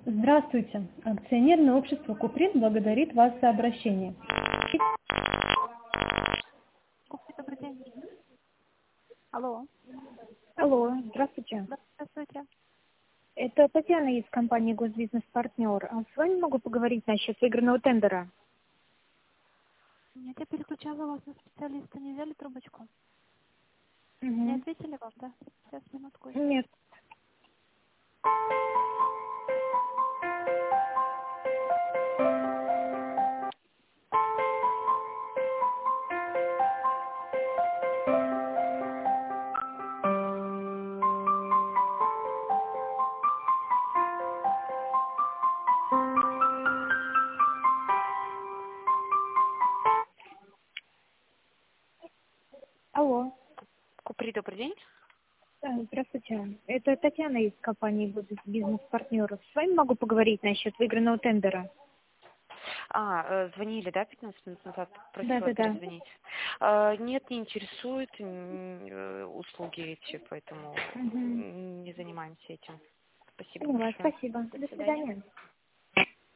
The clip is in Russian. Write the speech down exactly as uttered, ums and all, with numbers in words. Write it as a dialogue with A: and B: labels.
A: Здравствуйте. Акционерное общество Куприн благодарит вас за обращение.
B: Добрый день. Алло.
C: Алло, здравствуйте.
B: Здравствуйте.
C: Это Татьяна из компании «Госбизнес-партнер». А с вами могу поговорить насчет выигранного тендера?
B: Нет, я переключала вас на специалиста. Не взяли трубочку? Не
C: Угу.
B: ответили вам, да? Сейчас, минутку.
C: Нет. Алло.
B: Купри, добрый день.
C: Да, здравствуйте. Это Татьяна из компании «Госбизнес-партнер». С вами могу поговорить насчет выигранного тендера?
B: А, э, звонили, да, пятнадцать минут назад?
C: Да,
B: Просила
C: да, да.
B: перезвонить. А, нет, не интересуют м, э, услуги эти, поэтому
C: Угу.
B: м, не занимаемся этим. Спасибо
C: Поняла,
B: большое.
C: спасибо.
B: До
C: До
B: свидания.
C: свидания.